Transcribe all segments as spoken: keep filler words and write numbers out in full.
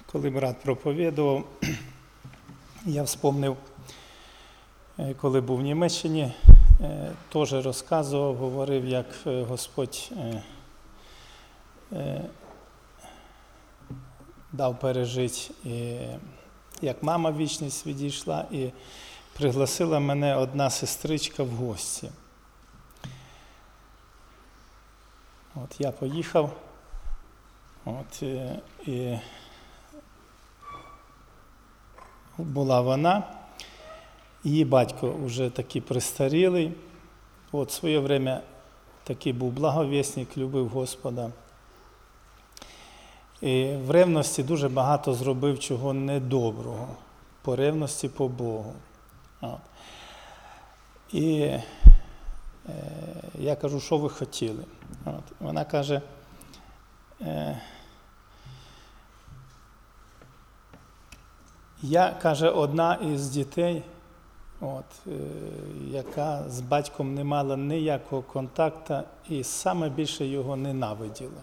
Коли брат проповідував, я вспомнив, коли був в Німеччині, теж розказував, говорив, як Господь дав пережити, як мама в вічність відійшла, і пригласила мене одна сестричка в гості. От я поїхав, от, і, і була вона, її батько вже такий престарілий, от, в своє время такий був благовісник, любив Господа. І в ревності дуже багато зробив чого недоброго, по ревності по Богу. От. І е, я кажу, що ви хотіли? От. Вона каже, е, я, каже, одна із дітей, от, е, яка з батьком не мала ніякого контакту і саме більше його ненавиділа.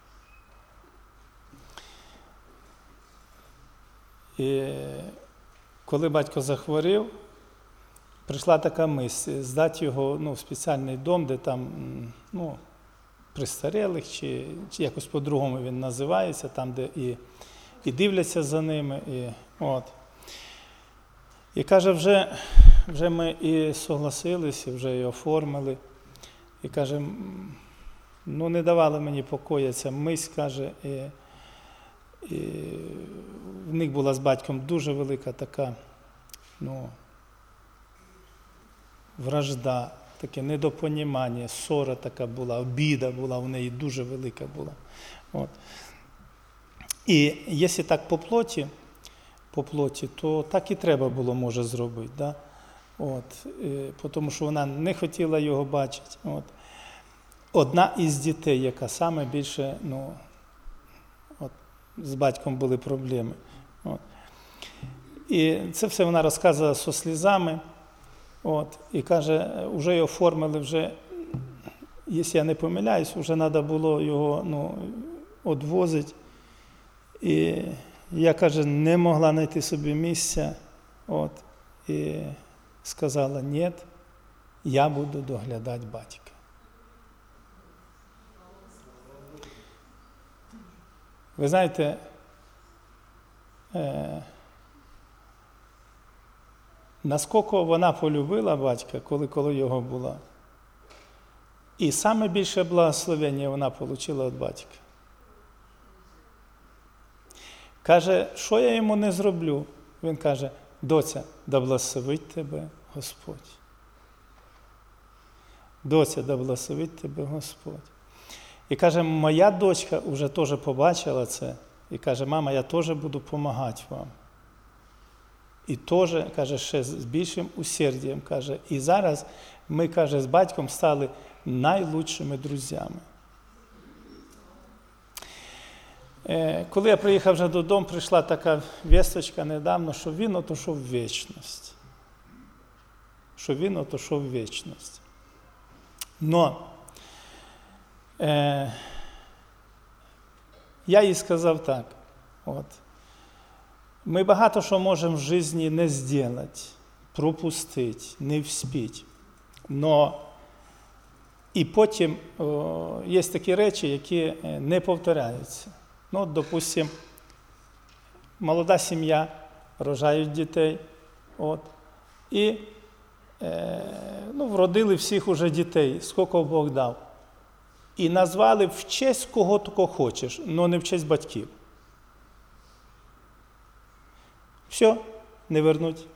І коли батько захворів, прийшла така мисль, здати його ну, в спеціальний дом, де там ну, престарілих, чи, чи якось по-другому він називається, там, де і, і дивляться за ними. І, от. І каже, вже, вже ми і согласилися, вже і оформили. І каже, ну не давали мені покоя ця мисль, каже, і, і в них була з батьком дуже велика така, ну, вражда, таке недопонімання, ссора така була, обіда була, в неї дуже велика була. От. І якщо так по плоті, по плоті, то так і треба було, може, зробити. Да? От. І, тому що вона не хотіла його бачити. От. Одна із дітей, яка саме більше, ну, от, з батьком були проблеми. От. І це все вона розказувала зі слізами. От, і каже, вже його оформили, вже, якщо я не помиляюсь, вже треба було його ну, відвозити. І я, каже, не могла знайти собі місця. От, і сказала, ні, я буду доглядати батька. Ви знаєте, е- наскільки вона полюбила батька, коли коло його була. І саме більше благословення вона отримала від батька. Каже, що я йому не зроблю? Він каже, доця, да благословить тебе Господь. Доця, да благословить тебе Господь. І каже, моя дочка вже теж побачила це. І каже, мама, я теж буду допомагати вам. І теж, каже, ще з більшим усердям, каже, і зараз ми, каже, з батьком стали найлучшими друзями. Е, коли я приїхав вже додому, прийшла така вісточка недавно, що він отошов в вічність. Що він отошов в вічність. Но е, я їй сказав так, от, ми багато що можемо в житті не зробити, пропустити, не вспіти. Но і потім о, є такі речі, які не повторяються. Ну, допустим, молода сім'я, рожають дітей, от, і е, ну, вродили всіх уже дітей, скільки Бог дав. І назвали в честь кого тільки хочеш, але не в честь батьків. Все, не вернуть.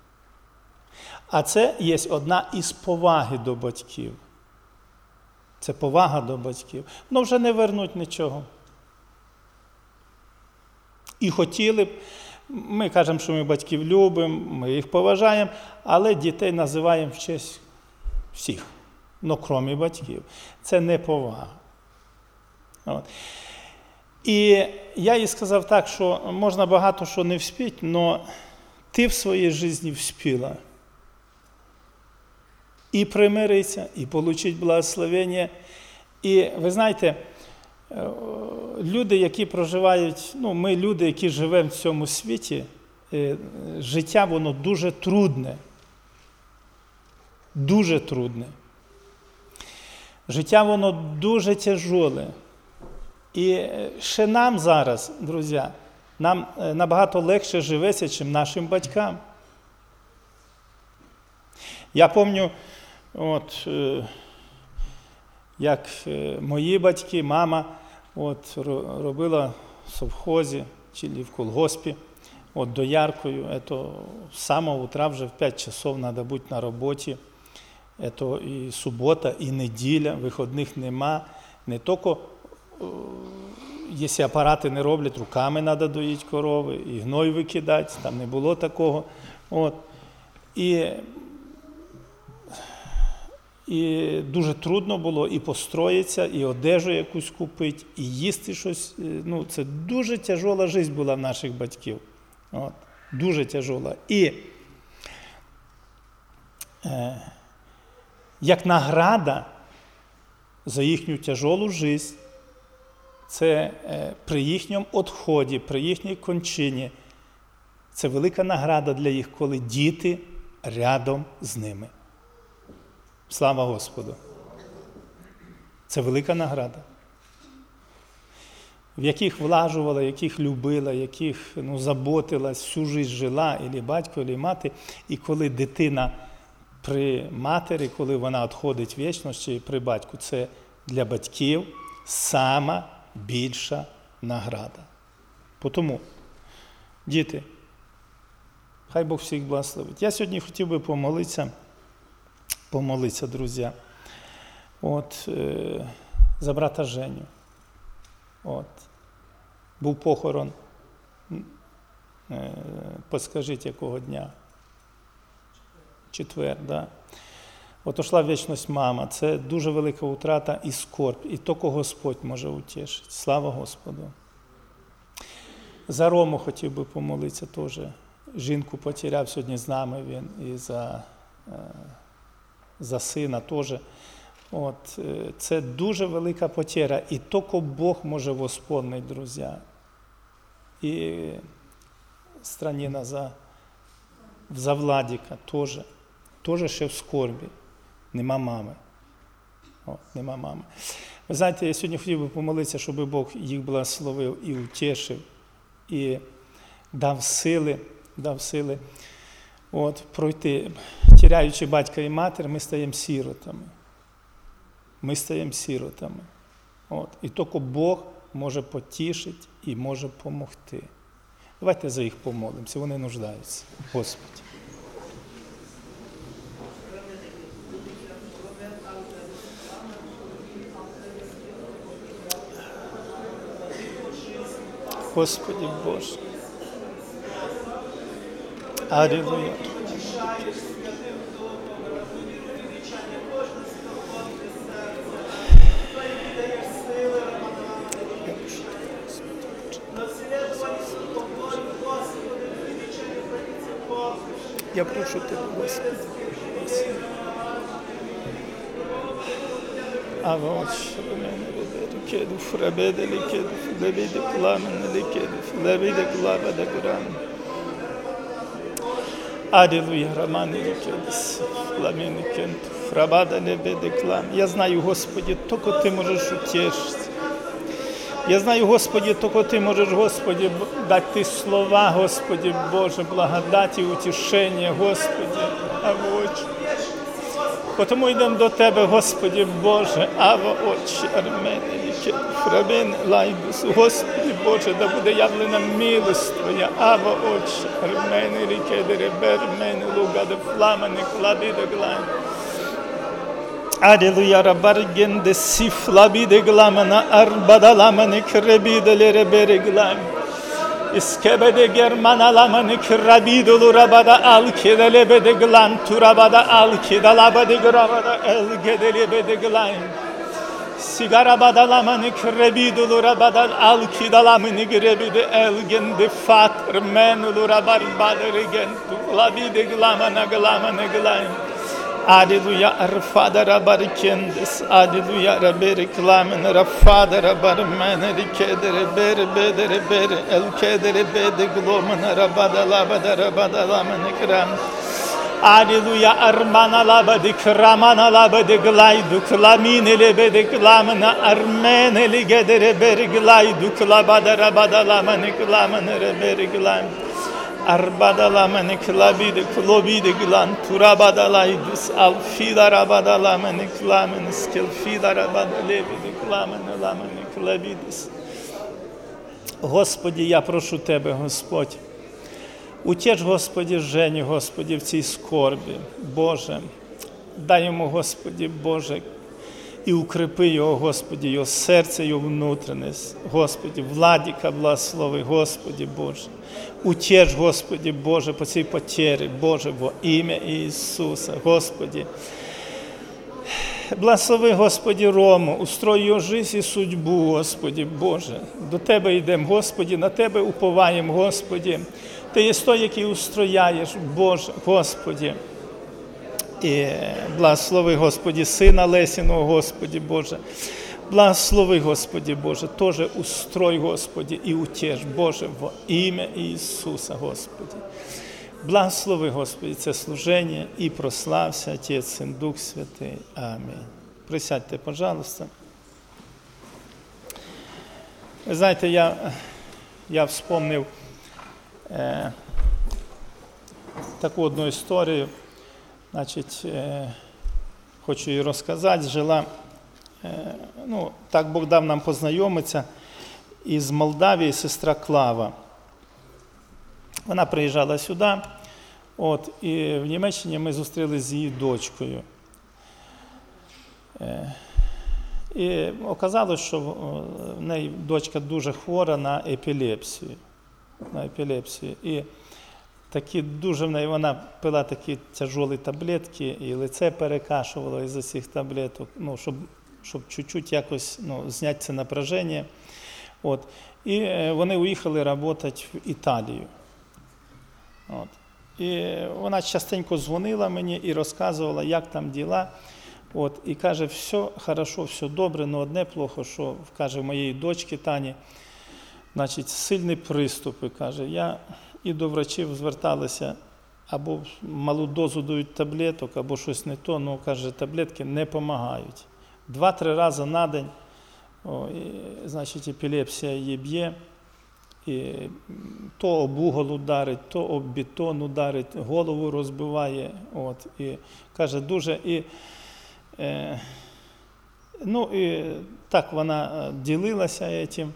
А це є одна із поваги до батьків. Це повага до батьків. Ну вже не вернуть нічого. І хотіли б, ми кажемо, що ми батьків любимо, ми їх поважаємо, але дітей називаємо в честь всіх, ну крім батьків. Це не повага. От. І я їй сказав так, що можна багато що не вспіти, але ти в своїй житті вспіла. І примиритися, і отримати благословення. І ви знаєте, люди, які проживають, ну, ми люди, які живемо в цьому світі, життя воно дуже трудне. Дуже трудне. Життя воно дуже тяжоле. І ще нам зараз, друзі, нам набагато легше живеться, ніж нашим батькам. Я пам'ятаю, от, як мої батьки, мама от, робила в совхозі чи в колгоспі, от, дояркою. Ето, з самого утра вже в п'ять часов треба бути на роботі. Ето, і субота, і неділя, виходних нема. Не тільки, якщо апарати не роблять, руками треба доїти корови, і гной викидати, там не було такого. От. І І дуже трудно було і построїтися, і одежу якусь купити, і їсти щось. Ну, це дуже тяжола життя була в наших батьків. От. Дуже тяжола. І е, як награда за їхню тяжолу життя, це е, при їхньому відході, при їхній кончині, це велика награда для їх, коли діти рядом з ними. Слава Господу! Це велика награда. В яких влажувала, яких любила, яких ну, заботилась, всю життя жила, і батько, і мати. І коли дитина при матері, коли вона відходить в вічність, чи при батьку, це для батьків сама більша награда. Тому, діти, хай Бог всіх благословить. Я сьогодні хотів би помолитися, помолитися, друзі, от, е, за брата Женю. От. Був похорон, е, підскажіть, якого дня? Четвер, да. От ушла в вічність мама. Це дуже велика утрата і скорбь. І тільки Господь може утішити. Слава Господу. За Рому хотів би помолитися теж. Жінку потеряв сьогодні з нами він. І за, е, за сина теж. От, це дуже велика потеря. І тільки Бог може восполнити, друзі. І Страніна за, за Владіка теж. Теж ще в скорбі. Нема мами. О, нема мами. Ви знаєте, я сьогодні хотів би помолитися, щоб Бог їх благословив і утішив, і дав сили, дав сили от, пройти. Тіряючи батька і матір, ми стаємо сиротами. Ми стаємо сиротами. От. І тільки Бог може потішити і може допомогти. Давайте за їх помолимося, вони нуждаються. Господи. Господи Боже. Аллилуйя. Я прошу Тебе, Господи. А вот кеду фрабеде ликеду флабиде пламен ликеду флабиде глава да грам. Аллилуйя, роман ликедис фламен кент фрабада лебеде клам. Я знаю, Господи, только Ты можешь утешить. Я знаю, Господи, только Ты можешь, Господи, дать Ты слова, Господи Боже, благодати, утешение, Господи, авочи. Потому йдемо до Тебе, Господи Боже, Ава, Отче, Армени, Ліке, Фрабин, Лайбус, Господи Боже, да буде явлена милость Твоя, Ава, Отче, Армени, Ліке, Деребер, Мени, Лугаде, Фламени, Кладиде, Глайн. Аллилуйя, Рабарген, де Сиф, Лабиде, Гламена, Арбадаламени, Кребиде, Леребере, Глайн. İskebede germanalamını krabidulu rabada alkide lebede glan turabada alkide labade grabada elgede lebede glan sigara badalamanı krabidulu rabada alkide lamını grebide elgende fatr menulu rabar badere gen labide glamana glamana glan Аллилуйя, арфадара баркендес, аллилуйя, рабери кламен, рафадара бармен, рикедere бер бедere бер, элкедere беде гломен, рабада лабада рабада ламен крам. Аллилуйя, армана лабади крамана лабади глайду, кламине лебеде кламена, армене лигедere бер глайду, клабада рабада ламен кламен, рабери глайм. Arbadalamene klabide klobide glan turabadalaydus al fidarabadalamene klamen skel fidarabadalebide klamen ламene klabidis. Господі, я прошу Тебе, Господь, утєш, Господі, Жені, Господі, в цій скорбі, Боже, дай йому, Господі, Боже, і укрепи його, Господі, його серце, його внутрішність, Господі, Владіка благослови, Господі, Боже. Утєш, Господі, Боже, по цій потері, Боже, во ім'я Ісуса, Господі. Благослови, Господі, Рому, устрой його життя і судьбу, Господі, Боже. До Тебе йдемо, Господі, на Тебе уповаємо, Господі. Ти є той, який устрояєш, Боже, Господі. І благослови, Господі, сина Лесіного, Господі, Боже. Благослови, Господі, Боже, теж устрой, Господі, і утєш, Боже, во ім'я Ісуса, Господі. Благослови, Господі, це служення і прослався Отець, Син, Дух Святий. Амінь. Присядьте, пожалуйста. Ви знаєте, я, я вспомнив е, таку одну історію. Значить, е, хочу її розказати. Жила, е, ну, так Бог дав нам познайомитися, із Молдавії сестра Клава. Вона приїжджала сюди, от, і в Німеччині ми зустрілися з її дочкою. Е, і оказалось, що в неї дочка дуже хвора на епілепсію. На епілепсію. І такі дуже в неї, вона пила такі тяжолі таблетки, і лице перекашувало із-за цих таблеток, ну, щоб, щоб чуть-чуть якось, ну, зняти це напряження. От. І вони уїхали працювати в Італію. От. І вона частенько дзвонила мені і розказувала, як там діла. От. І каже, все хорошо, все добре, але одне плохо, що, каже, моєї дочки Тані, значить, сильні приступи, каже, я і до врачів зверталися, або малу дозу дають таблеток, або щось не то, ну, каже, таблетки не допомагають. Два-три рази на день, о, і, значить, епілепсія її б'є, і то об угол ударить, то об бетон ударить, голову розбиває, от, і, каже, дуже, і, е, ну, і так вона ділилася цим.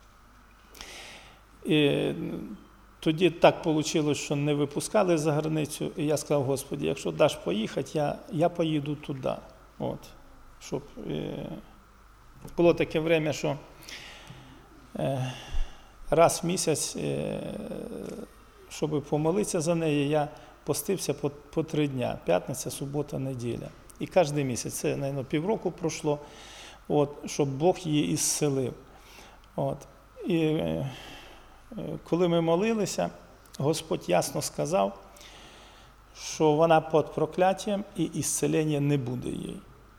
І тоді так вийшло, що не випускали за границю, і я сказав, Господи, якщо даш поїхати, я, я поїду туди. От, щоб, е, було таке время, що е, раз в місяць, е, щоб помолитися за неї, я постився по, по три дня, п'ятниця, субота, неділя. І кожен місяць, це, мабуть, півроку пройшло, от, щоб Бог її ісцелив. От, і, е, коли ми молилися, Господь ясно сказав, що вона під прокляттям і ісцелення не буде їй.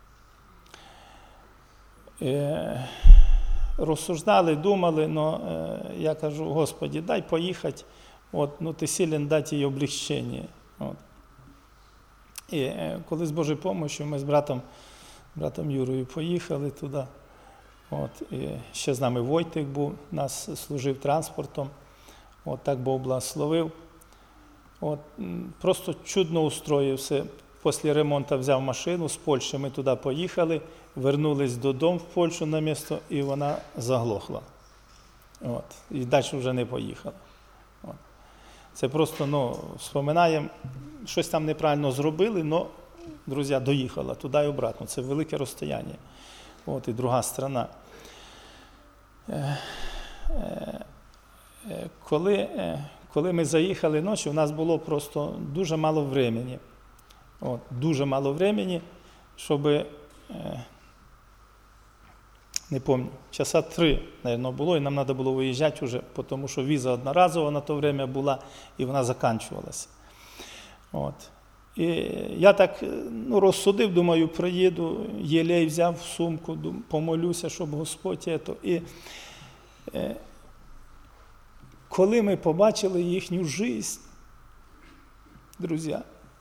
Е, розсуждали, думали, але е, я кажу, Господи, дай поїхати, от, ну, ти силен дати їй облегчення. От. І е, коли з Божою допомогою ми з братом, братом Юрою поїхали туди. От, і ще з нами Войтик був, нас служив транспортом, от, так Бог благословив. От, просто чудно устроївся. Після ремонту взяв машину, з Польщі ми туди поїхали, вернулись додому в Польщу на місто, і вона заглохла. От, і далі вже не поїхала. От. Це просто, ну, вспоминаємо, щось там неправильно зробили, але, друзі, доїхала туди і обратно. Це велике розстояння. От, і друга сторона. Е, е, е, коли, е, коли ми заїхали ночі, у нас було просто дуже мало времени. От, дуже мало времени, щоб, е, не пам'ятаю, часа три, мабуть, було, і нам треба було виїжджати вже, тому що віза одноразова на то время була, і вона закінчувалася. От. І я так ну, розсудив, думаю, приїду, єлей взяв в сумку, помолюся, щоб Господь ето. І е, коли ми побачили їхню життя, друзі,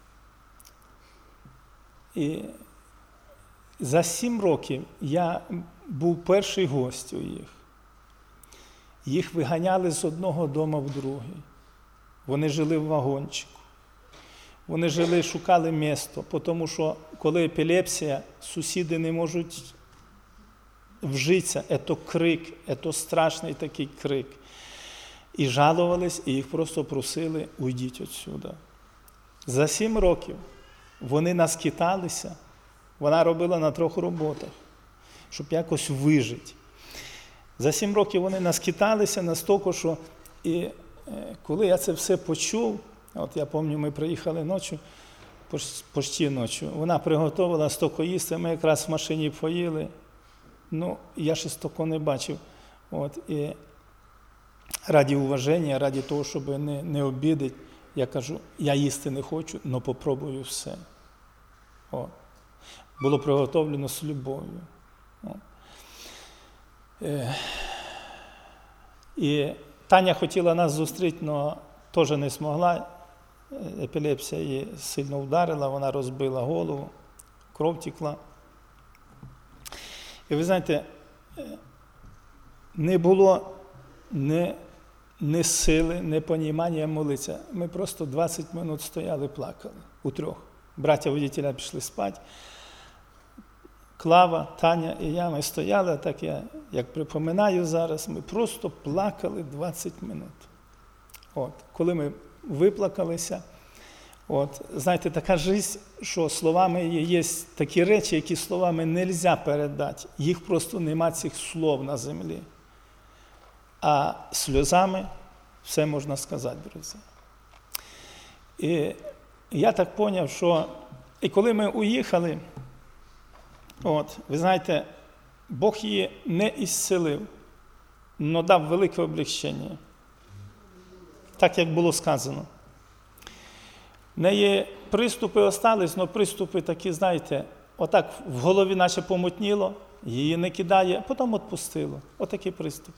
і за сім років я був перший гость у їх. Їх виганяли з одного дому в другий. Вони жили в вагончику. Вони жили, шукали місто, тому що коли епілепсія, сусіди не можуть вжитися. Це крик, це страшний такий крик. І жалувались, і їх просто просили, уйдіть отсюди. За сім років вони наскиталися, вона робила на трьох роботах, щоб якось вижити. За сім років вони наскиталися настільки, що і коли я це все почув, от я пам'ятаю, ми приїхали ночі, почти ночі, вона приготувала стільки їсти, ми якраз в машині поїли, ну, я ще стільки не бачив. От, і раді уваження, раді того, щоб не, не обідати, я кажу, я їсти не хочу, але попробую все. От. Було приготовлено з любов'ю. От. Е, і Таня хотіла нас зустріти, але теж не змогла. Епілепсія її сильно вдарила, вона розбила голову, кров текла. І ви знаєте, не було ні, ні сили, ні понімання молитися. Ми просто двадцять минут стояли, плакали у трьох. Браття водителя пішли спати. Клава, Таня і я, ми стояли, так я, як припоминаю зараз, ми просто плакали двадцять минут. От, коли ми виплакалися, от, знаєте, така життя, що словами є такі речі, які словами не можна передати. Їх просто нема цих слов на землі. А сльозами все можна сказати, друзі. І я так зрозумів, що і коли ми уїхали, от, ви знаєте, Бог її не ісцелив, але дав велике облегчення. Так, як було сказано. В неї приступи остались, але приступи такі, знаєте, отак в голові наче помутніло, її не кидає, а потім відпустило. Отакий приступ.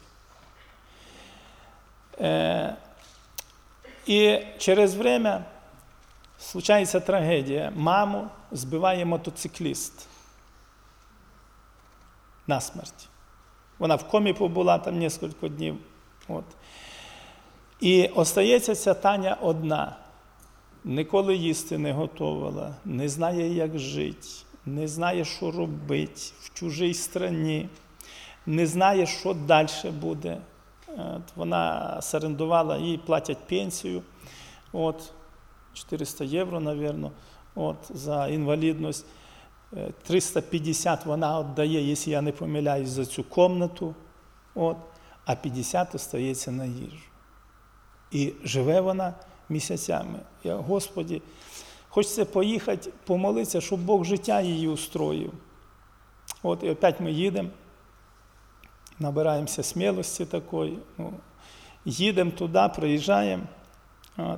Е, і через время случається трагедія. Маму збиває мотоцикліст. Насмерть. Вона в комі побула там кілька днів. От. І остається ця Таня одна. Ніколи їсти не готувала, не знає, як жити, не знає, що робити в чужій країні, не знає, що далі буде. От. Вона сорендувала, їй платять пенсію, от, чотириста євро, мабуть, от, за інвалідність. триста п'ятдесят вона віддає, якщо я не помиляюсь, за цю кімнату, от, а п'ятдесят остається на їжу. І живе вона місяцями. Я, Господи, хочеться поїхати, помолитися, щоб Бог життя її устроїв. От, і опять ми їдемо, набираємося смілості такої, ну, їдемо туди, приїжджаємо. От.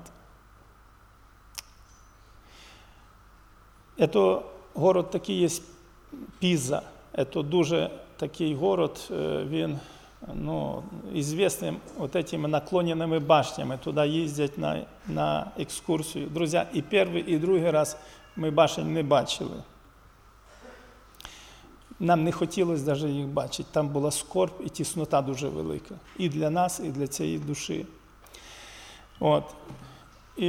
Це город такий є Піза. Це дуже такий город, він, ну, известный вот этими наклоненными башнями. Туда їздять на, на екскурсію. Друзі, і перший, і другий раз ми башень не бачили. Нам не хотілося навіть їх бачити. Там була скорбь і тіснота дуже велика. І для нас, і для цієї душі. От. І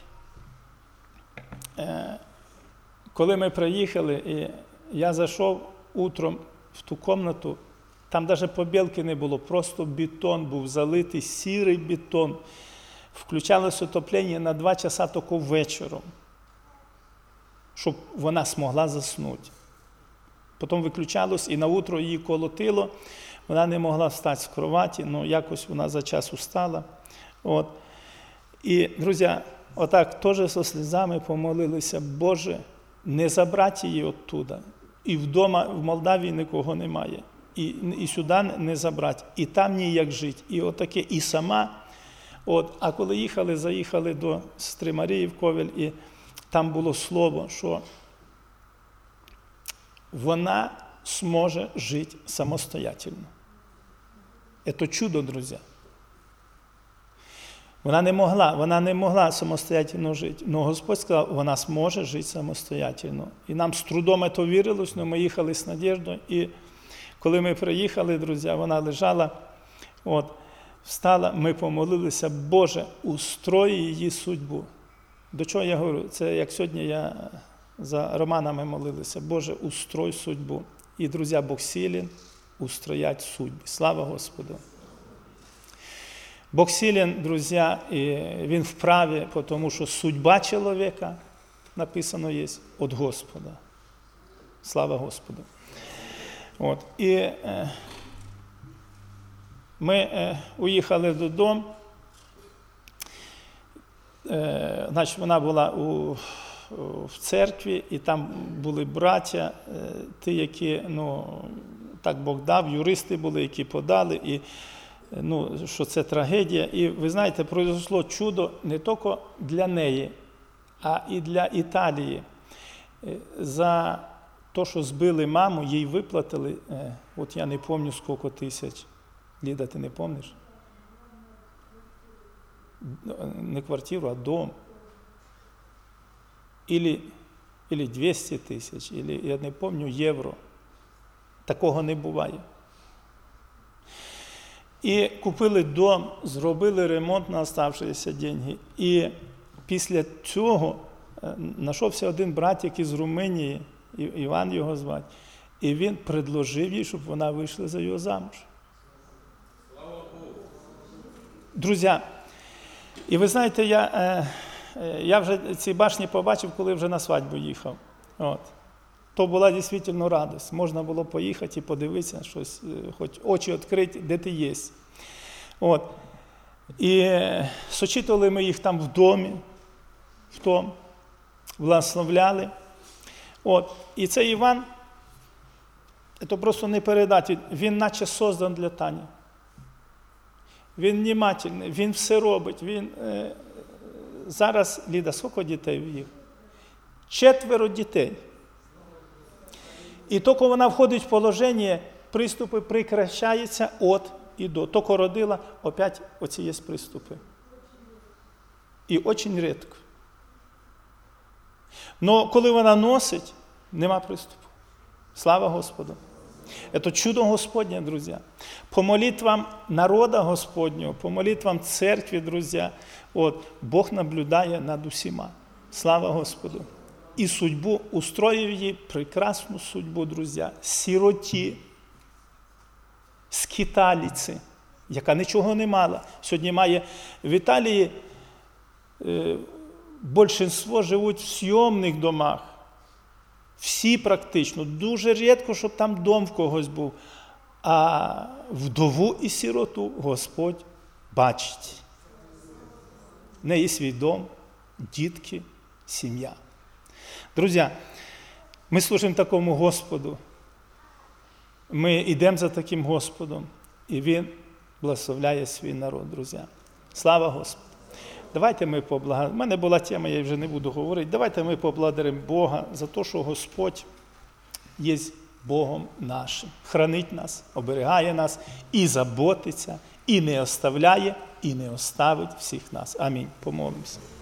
е, коли ми приїхали, і я зайшов утром в ту кімнату, там навіть побілки не було, просто бетон був залитий, сірий бетон. Включалось отоплення на два часа тільки вечором, щоб вона змогла заснути. Потім виключалось, і на утро її колотило, вона не могла встати з кроваті, але якось вона за час устала. От. І, друзі, отак теж зі сльозами помолилися, Боже, не забрати її оттуда. І вдома, в Молдавії нікого немає. І, і сюди не забрати, і там ніяк жити, і отаке, і сама. От, а коли їхали, заїхали до сестри Марії в Ковель, і там було слово, що вона зможе жити самостоятельно. Це чудо, друзі. Вона не могла, вона не могла самостоятельно жити. Але Господь сказав, вона зможе жити самостоятельно. І нам з трудом це вірилось, але ми їхали з надіждою. І коли ми приїхали, друзі, вона лежала, от, встала, ми помолилися, Боже, устрой її судьбу. До чого я говорю? Це як сьогодні я за Романами молилися. Боже, устрой судьбу. І, друзі, Бог силен устроять судьби. Слава Господу. Бог силен, друзі, і Він вправі, тому що судьба чоловіка, написано є, від Господа. Слава Господу. От. І е, ми е, уїхали додому. Е, значить, вона була у, в церкві, і там були браття, е, ті, які, ну, так Бог дав, юристи були, які подали, і, ну, що це трагедія. І, ви знаєте, произошло чудо не тільки для неї, а і для Італії. За те, що збили маму, їй виплатили, е, от я не пам'ятаю, скільки тисяч. Ліда, ти не пам'ятаєш? Не квартиру, а дом. Или, или двісті тисяч, или, я не пам'ятаю, євро. Такого не буває. І купили дом, зробили ремонт на оставшиеся деньги. І після цього знайшовся один братик із Румунії, Іван його звати, і він предложив їй, щоб вона вийшла за його замуж. Слава Богу! Друзі, і ви знаєте, я, я вже ці башні побачив, коли вже на свадьбу їхав. От. То була дійсно радість. Можна було поїхати і подивитися, щось, хоч очі відкрити, де ти є. От. І сочитували ми їх там в домі, в тому, благословляли. От. І цей Іван, це просто не передати, він наче создан для Тані. Він внимательний, він все робить. Він, е, зараз, Ліда, скільки дітей в їх? Четверо дітей. І тільки вона входить в положення, приступи прекращаються від і до. Тільки родила, опять оці є приступи. І дуже рідко. Но коли вона носить, нема приступу. Слава Господу. Это чудо Господне, друзья. По молитвам народа Господнього, по молитвам церкви, друзья, от, Бог наблюдає над усіма. Слава Господу. І судьбу, устроїв їй прекрасну судьбу, друзі, сироті, скиталіці, яка нічого не мала. Сьогодні має в Італії, е, більшість живуть в зйомних домах. Всі практично. Дуже рідко, щоб там дом в когось був. А вдову і сироту Господь бачить. В неї свій дом, дітки, сім'я. Друзі, ми служимо такому Господу. Ми йдемо за таким Господом. І Він благословляє свій народ, друзі. Слава Господу. Давайте ми поблагодаримо. У мене була тема, я вже не буду говорити. Давайте ми поблагодаримо Бога за те, що Господь є Богом нашим. Хранить нас, оберігає нас і заботиться, і не оставляє, і не оставить всіх нас. Амінь. Помолимося.